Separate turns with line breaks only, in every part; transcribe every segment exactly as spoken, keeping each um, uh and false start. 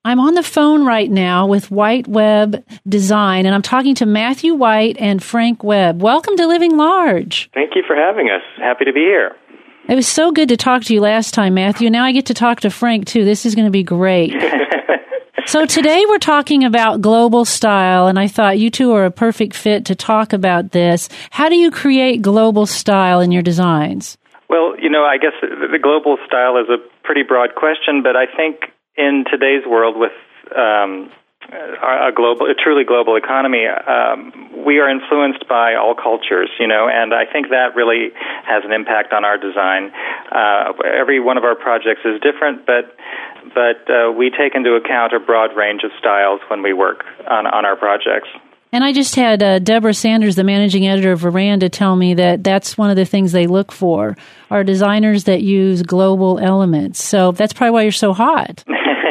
I'm on the phone right now with White Webb Design, and I'm talking to Matthew White and Frank Webb. Welcome to Living Large.
Thank you for having us. Happy to be here.
It was so good to talk to you last time, Matthew. Now I get to talk to Frank, too. This is going to be great. So today we're talking about global style, and I thought you two are a perfect fit to talk about this. How do you create global style in your designs?
Well, you know, I guess the global style is a pretty broad question, but I think in today's world with um, a global, a truly global economy, um, we are influenced by all cultures, you know, and I think that really has an impact on our design. Uh, every one of our projects is different, but but uh, we take into account a broad range of styles when we work on, on our projects.
And I just had uh, Deborah Sanders, the managing editor of Veranda, tell me that that's one of the things they look for, are designers that use global elements. So that's probably why you're so hot.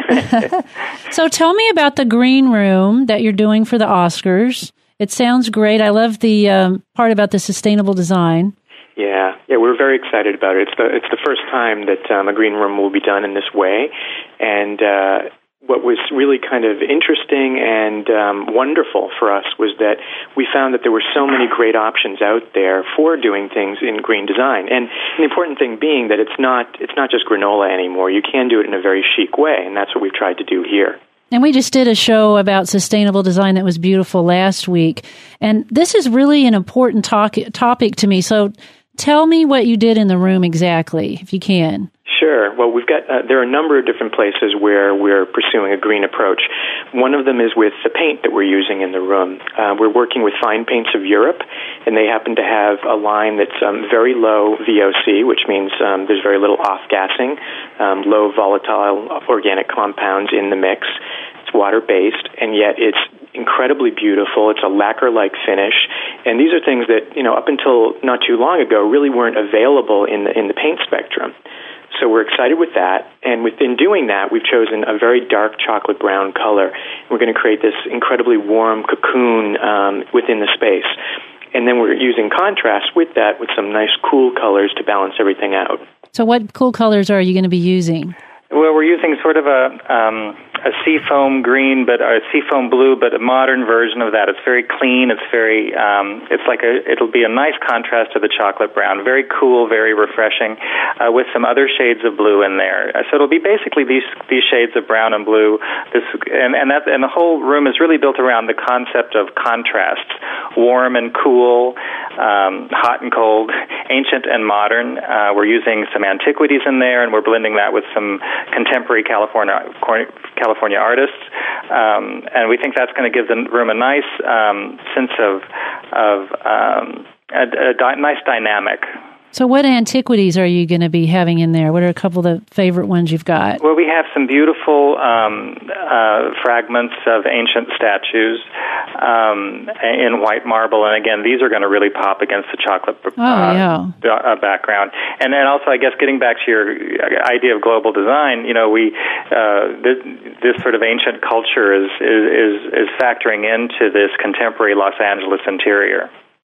So tell me about the green room that you're doing for the Oscars. It sounds great. I love the um, part about the sustainable design.
Yeah, yeah, we're very excited about it. It's the it's the first time that um, a green room will be done in this way, and uh, what was really kind of interesting and um, wonderful for us was that we found that there were so many great options out there for doing things in green design. And the important thing being that it's not it's not just granola anymore. You can do it in a very chic way, and that's what we've tried to do here.
And we just did a show about sustainable design that was beautiful last week. And this is really an important talk, topic to me. So tell me what you did in the room exactly, if you can.
Sure. Well, we've got uh, there are a number of different places where we're pursuing a green approach. One of them is with the paint that we're using in the room. Uh, we're working with Fine Paints of Europe, and they happen to have a line that's um, very low V O C, which means um, there's very little off-gassing, um, low volatile organic compounds in the mix. It's water-based, and yet it's incredibly beautiful. It's a lacquer-like finish, and these are things that, you know, up until not too long ago really weren't available in the in the paint spectrum. So we're excited with that, and within doing that, we've chosen a very dark chocolate brown color. We're going to create this incredibly warm cocoon um, within the space. And then we're using contrast with that with some nice cool colors to balance everything out.
So what cool colors are you going to be using?
Well, we're using sort of a um, a seafoam green, but a seafoam blue, but a modern version of that. It's very clean. It's very. Um, it's like a. It'll be a nice contrast to the chocolate brown. Very cool, very refreshing, uh, with some other shades of blue in there. So it'll be basically these these shades of brown and blue. This and and that and the whole room is really built around the concept of contrasts: warm and cool, um, hot and cold, ancient and modern. Uh, we're using some antiquities in there, and we're blending that with some contemporary California California artists, um, and we think that's going to give the room a nice um, sense of of um, a, a di- nice dynamic.
So what antiquities are you going to be having in there? What are a couple of the favorite ones you've got?
Well, we have some beautiful um, uh, fragments of ancient statues um, in white marble, and again, these are going to really pop against the chocolate uh,
oh, yeah.
uh, background. And then also, I guess, getting back to your idea of global design, you know, we uh, this, this sort of ancient culture is, is is is factoring into this contemporary Los Angeles interior.